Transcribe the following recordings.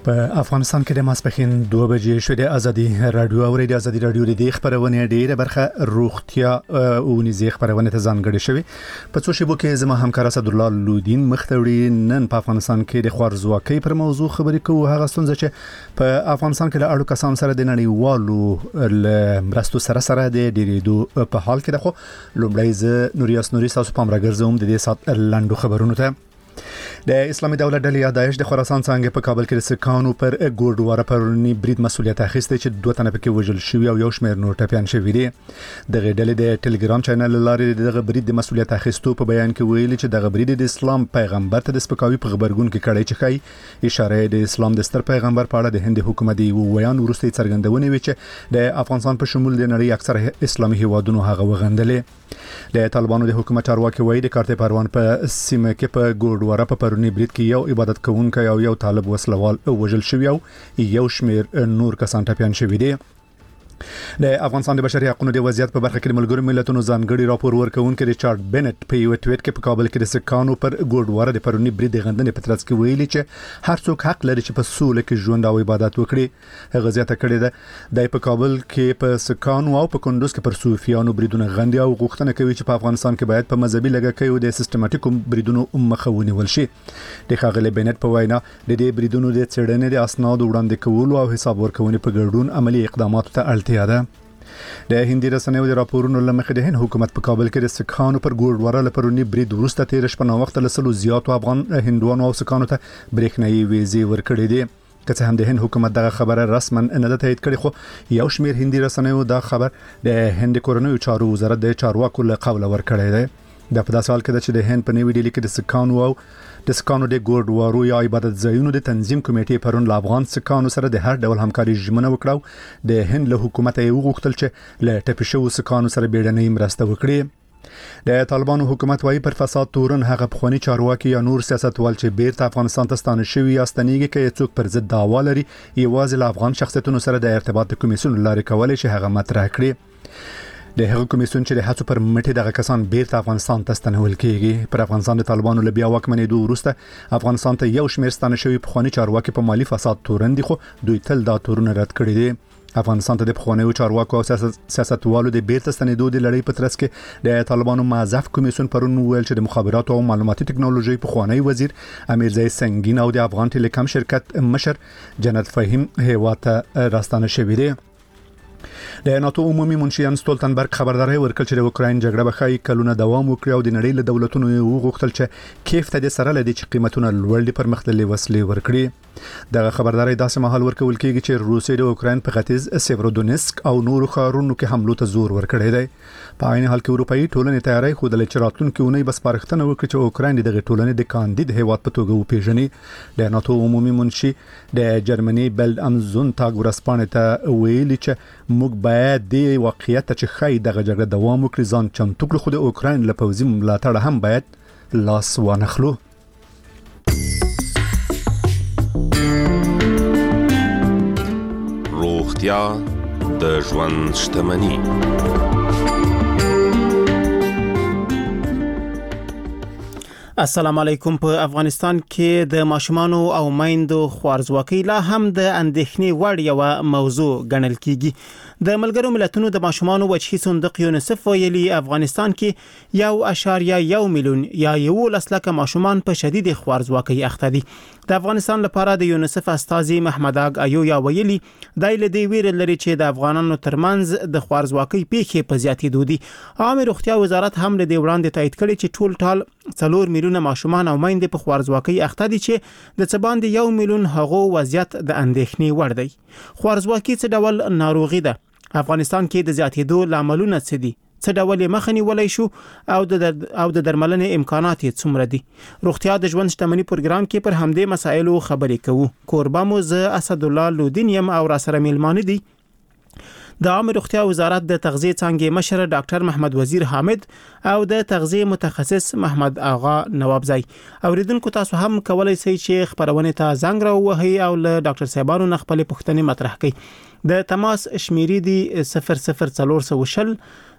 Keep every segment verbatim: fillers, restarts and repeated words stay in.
په افغانستان کې د ماسپښین دوه بجې شوې د ازادي رادیو او د ازادي رادیو د خبرونه ډیره برخه روغتیا او نيزي خبرونه ته ځانګړې شوې په څو شیبو کې زما همکار اسد الله لودین مختوری نن په افغانستان کې د خوارزواکۍ پر موضوع خبرې کوو هغه ستونزه چې په افغانستان کې د اړو کسان سره د نړیوالو مرستو سره سره د ډیریدو په حال کې ده خو لومړی ز نوریاس نوري تاسو پام راګرځوم د دې سات لاندو خبرونو ته د اسلامي دولت ډلې داعش د خراسان څنګه په کابل کې د سکانو پر ګوردواره پرونی برید مسولیت اخیسته چې دوه تنه پکې وژل شوی او یو شمېر نور ټپيان شوی دي د ډلې د ټلګرام چینل لارې دغه برید د مسولیت اخیستو په بیان کې ویلي چې دغه برید د اسلام پیغمبر ته د سپکاوي په خبرګون کې کړی چې خای اشاره د اسلام د ستر پیغمبر په اړه د هند حکومت دی ویان ورسته څرګندونه وی چې د افغانستان په شمول د نړۍ اکثر اسلامي هیوادونو هغه وغندلې د طالبانو د حکومت چارواکي وایي د کارته پروان په سیمه کې په ګوردواره په پرونی برید کې یو عبادت کوونکی او یو طالب وسلوال وژل شوی او یو شمېر نور کسان ټپيان شوی دي د افغانستان د بشري حقوقو د وضعیت په برخه کې د ملګرو ملتونو ځانګړي راپور ورکونکي ریچارډ بنت په یو ټویټ کې په کابل کې د سکانو پر ګوردواره د پرونی برید غندنې په ترڅ کې ویلي چې هر څوک حق لري چې په سوله کې ژوند او عبادت وکړي هغه زیاته کړې ده د په کابل کې په سکانو او په کندوز کې پر صوفیانو بریدونه غندي او غوښتنه کوي چې په افغانستان کې باید په مذهبي لګښتو د سیستماتیکو بریدونو مخاوني ولشي د ښاغلي بنت په وینا د دې بریدونو د څېړنې د اسناد وړاندې کولو او حساب ورکونې په ګډون عملی اقداماتو ته اړتیا ده د هندي رسنیو د راپورونو لمخې د هند حکومت په کابل کې د سکانو پر ګوردواره لپرونی برید ورسته تیر شپه نو وخت لسلو زیاتو افغان هندوانو او سکانو ته برېښنايي ویزې ورکړې دي که څه هم د هند حکومت دغه خبره رسما نه ده تایید کړې خو یو شمېر هندي رسنیو دا خبر د هند کورنیو چارو وزارت د چارواکو له قوله ورکړی دی د په داسې حال کې چې د هند په نیوي ډیلی کې د سکانو او د سکانو د ګوردوارو یا عبادت ځایونو د تنظیم کمیټې پرون له افغان سکانو سره د هر ډول همکاري ژمنه وکړه د هند له حکومت یې وغوښتل چې له ټپي سکانو سره بیړنۍ مرسته وکړي د طالبانو حکومت وايي پر فساد تورن هغه بخونی چارواکي یا نور سیاستوال چې بیرته افغانستان ته ستانه شوی یا ستنیږي کې څوک پر ضد دعوا لري یوازې له افغان شخصیتونو سره د ارتباط کمیسیون لارې کولای شي هغه مطرح کړي د هغه کمیسیون چې د هڅو پر مټې دغه کسان بیرته افغانستان ته ستنول کیږي پر افغانستان د طالبانو له بیا واکمنېدو وروسته افغانستان ته یو شمېر ستانه شوی بخونی چارواکي په مالی فساد تورن دي خو دوی تل دا تورونه رد کړی دي افغانستان ته د بخونیو چارواکو او سیاستوالو د بیرته ستنېدو د لړۍ په ترڅ کې د طالبانو معزف کمیسیون پرون ویل چې د مخابراتو او معلوماتي ټکنالوژي بخونی وزیر امیرزای سنگین او د افغان ټیلیکام شرکت مشر جنت فهیم هیواته راستانه شوی دي د ناتو عمومي منشیان ستولتنبرګ خبرداري ورکړ چې د اوکراین جګړه به خای کلونه دوام وکړي او د نړۍ له دولتونو وغوښتل چې کیف ته د سره لدی چې قیمتونه لوړ دي پرمختللي وسلې ورکړي دغه خبرداري داسې مهال ورکول کیږي چې روسیه د اوکراین په ختیځ سیورودونسک او نورو ښارونو کې حملو ته زور ورکړی دی په عین حال کې اروپאי ټولنې تیاری خو د لچراتونکو ونی بس پارښتنه وکړي چې اوکراین دغه ټولنې د کاندید هیواد په توګه وپیژني د ناتو عمومي منشي د جرمني بلد امزون تاګ ورسپانه ته ویلي چې موږ باید د واقعیت چې خای دغه جګړه دوام وکړي ځان چمتو کړو خو د اوکراین له پوځي ملاتړ هم باید لاس وانخلو روغتیا د ژوند شتمني السلام علیکم په افغانستان کې د ماشومانو او میندو خوارزواکۍ لا هم د اندېښنې وړ یو موضوع ګڼل کیږي د ملګرو ملتونو د ماشومانو وجهي صندوق یونیسف ویلي افغانستان کې یو اشاریه یو میلیون یا یو لسلکه ماشومان په شدید خوارزواکۍ اخته دي د افغانستان لپاره د یونیسف استاذ محمد اګ ایو یا ویلي دای له دی ویل لري چې د افغانانو ترمنځ د خوارزواکۍ پیښې په زیاتېدو دي عامه روغتیا وزارت هم له دی وړاندې تایید کړي چې ټول ټال څلور میلیونه ماشومان او میندې په خوارزواکۍ اخته دي چې د څه باندې یو میلیون هغو وضعیت د اندېښنې وړ دی خوارزواکۍ څه ډول ناروغي ده افغانستان کې د زیاتېدو لاملونه څه دي څه ډول مخنی ولای شو او د او د درملنې امکانات یې څومره دي روغتیا د ژوند شتمنۍ پروګرام کې پر همدې مسایلو خبرې کوو کوربه مو ز اسد الله لودین یم او را سره میلمانه دي د عامه روغتیا وزارت د تغذیه څنګه مشر ډاکټر محمد وزیر حامد او د تغذیه متخصص محمد آغا نوابزای اوریدونکو تاسو هم کولای شئ چې خبرونه ته زنګ راوهي او له ډاکټر صاحبانو نخبل پوښتنې مطرح کړئ د تماس شمیرې دی صفر صفر څلور سو شل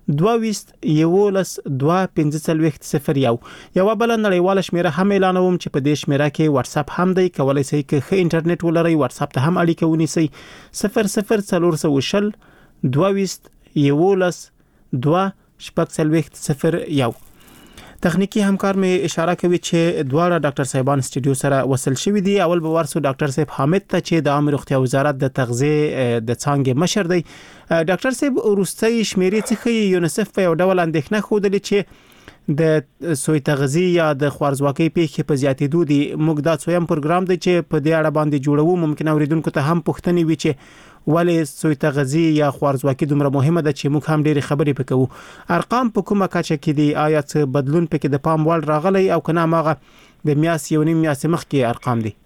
دوه یولس دوه پنځه څلوېښت صفر یو. یو بل نړیواله شمیره هم اعلانوم چې په دې شمیره کې واتس اپ هم دی. کولای شئ که ښه انټرنیټ ولرئ واتس اپ ته هم اړیکه ونیسئ. صفر صفر څلور سوه شل دوه یولس دوه شپږ څلوېښت صفر یو. تخنیکی همکار مې اشاره کوي چې دواړه ډاکټر صاحبان استودیو سره وصل شوي دي. اول به ورسو ډاکټر صاحب حامد ته چې د عامه روغتیا وزارت د تغذیه د څانګې مشر دی. ډاکټر صاحب وروستي شمیرې څخه یونیسف په یو ډول اندېښنه خوده چې د سوی تغذیه یا د خوارزواکۍ پیښې په زیاتېدو دي. موږ دا څویم پروګرام دی چې په دې اړه باندې جوړو. ممکن اوریدونکو ته هم پوښتنې وي چې ولې سوی تغذیه یا خوارزواکي دومره مهمه ده چې موږ هم ډېری خبرې پکوو. ارقام په کومه کچه کې دي؟ آیا څه بدلون پکې د پام وړ راغلی او کنه ماغه د میاس یو نیم میاس مخ کې ارقام دي؟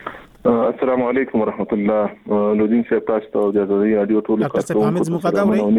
السلام علیکم ورحمت الله. نورین صاحب تاسو ته د ازادي رادیو ټول ډاکټر صاحب حامد زموږ غږ اورئ؟